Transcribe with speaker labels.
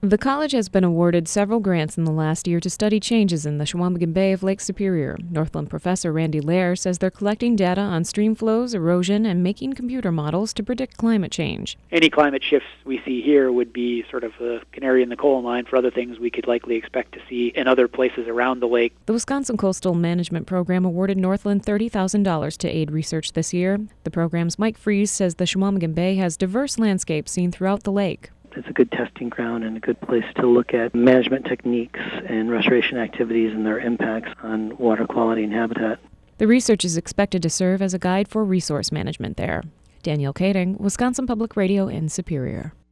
Speaker 1: The college has been awarded several grants in the last year to study changes in the Chequamegon Bay of Lake Superior. Northland professor Randy Lair says they're collecting data on stream flows, erosion, and making computer models to predict climate change.
Speaker 2: Any climate shifts we see here would be sort of a canary in the coal mine for other things we could likely expect to see in other places around the lake.
Speaker 1: The Wisconsin Coastal Management Program awarded Northland $30,000 to aid research this year. The program's Mike Fries says the Chequamegon Bay has diverse landscapes seen throughout the lake.
Speaker 3: It's a good testing ground and a good place to look at management techniques and restoration activities and their impacts on water quality and habitat.
Speaker 1: The research is expected to serve as a guide for resource management there. Danielle Kading, Wisconsin Public Radio in Superior.